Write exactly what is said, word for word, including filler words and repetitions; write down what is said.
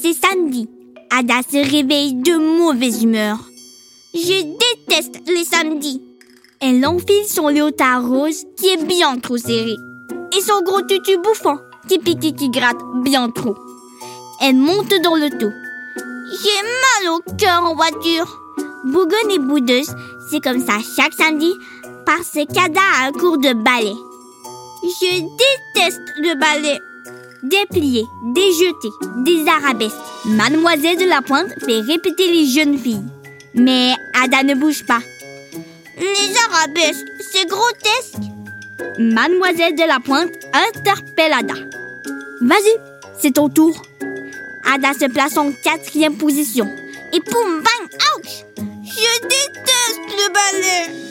C'est samedi. Ada se réveille de mauvaise humeur. Je déteste les samedis. Elle enfile son léotard rose qui est bien trop serré et son gros tutu bouffant qui pique et qui gratte bien trop. Elle monte dans l'auto. J'ai mal au cœur en voiture. Bougonne et boudeuse, c'est comme ça chaque samedi parce qu'Ada a un cours de ballet. Je déteste le ballet. Déplier, déjeter, des arabesques. Mademoiselle de la Pointe fait répéter les jeunes filles. Mais Ada ne bouge pas. Les arabesques, c'est grotesque. Mademoiselle de la Pointe interpelle Ada. Vas-y, c'est ton tour. Ada se place en quatrième position. Et poum, bang, ouch! Je déteste le ballet.